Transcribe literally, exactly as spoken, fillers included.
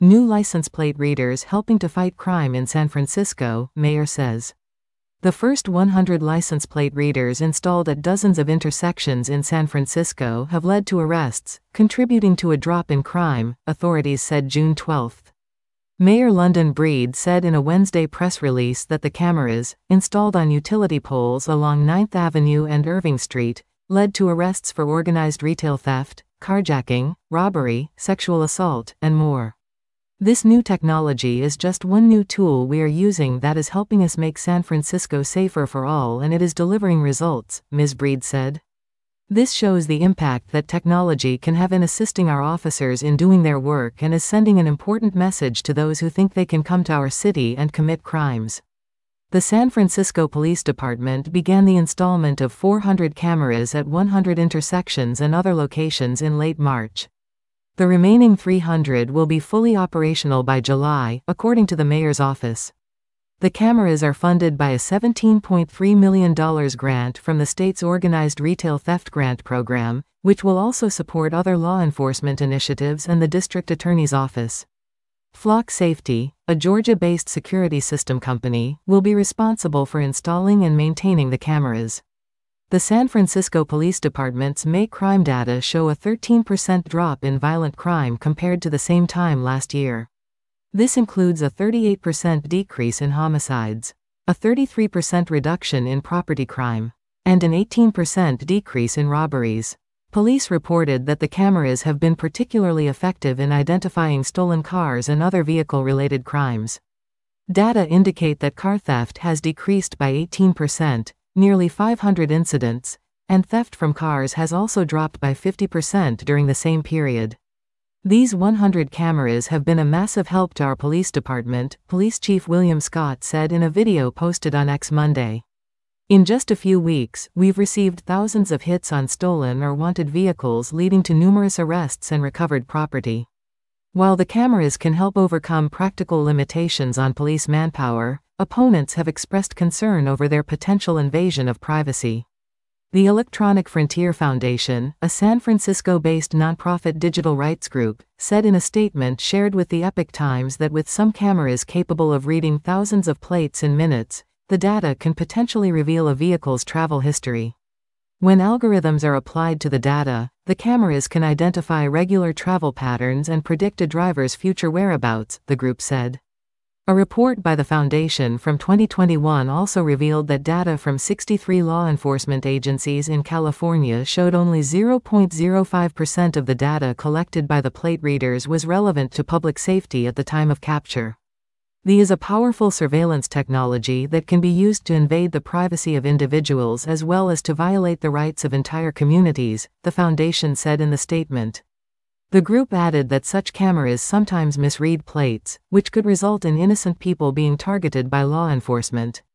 New license plate readers helping to fight crime in San Francisco, mayor says. The first one hundred license plate readers installed at dozens of intersections in San Francisco have led to arrests, contributing to a drop in crime, authorities said June twelfth. Mayor London Breed said in a Wednesday press release that the cameras, installed on utility poles along ninth Avenue and Irving Street, led to arrests for organized retail theft, carjacking, robbery, sexual assault, and more. This new technology is just one new tool we are using that is helping us make San Francisco safer for all, and it is delivering results, Miz Breed said. This shows the impact that technology can have in assisting our officers in doing their work and is sending an important message to those who think they can come to our city and commit crimes. The San Francisco Police Department began the installation of four hundred cameras at one hundred intersections and other locations in late March. The remaining three hundred will be fully operational by July, according to the mayor's office. The cameras are funded by a seventeen point three million dollars grant from the state's Organized Retail Theft Grant Program, which will also support other law enforcement initiatives and the district attorney's office. Flock Safety, a Georgia-based security system company, will be responsible for installing and maintaining the cameras. The San Francisco Police Department's May crime data show a thirteen percent drop in violent crime compared to the same time last year. This includes a thirty-eight percent decrease in homicides, a thirty-three percent reduction in property crime, and an eighteen percent decrease in robberies. Police reported that the cameras have been particularly effective in identifying stolen cars and other vehicle-related crimes. Data indicate that car theft has decreased by eighteen percent, nearly five hundred incidents, and theft from cars has also dropped by fifty percent during the same period. These one hundred cameras have been a massive help to our police department, Police Chief William Scott said in a video posted on X Monday. In just a few weeks, we've received thousands of hits on stolen or wanted vehicles, leading to numerous arrests and recovered property. While the cameras can help overcome practical limitations on police manpower, opponents have expressed concern over their potential invasion of privacy. The Electronic Frontier Foundation, a San Francisco-based nonprofit digital rights group, said in a statement shared with the Epoch Times that with some cameras capable of reading thousands of plates in minutes, the data can potentially reveal a vehicle's travel history. When algorithms are applied to the data, the cameras can identify regular travel patterns and predict a driver's future whereabouts, the group said. A report by the foundation from twenty twenty-one also revealed that data from sixty-three law enforcement agencies in California showed only zero point zero five percent of the data collected by the plate readers was relevant to public safety at the time of capture. This is a powerful surveillance technology that can be used to invade the privacy of individuals as well as to violate the rights of entire communities, the foundation said in the statement. The group added that such cameras sometimes misread plates, which could result in innocent people being targeted by law enforcement.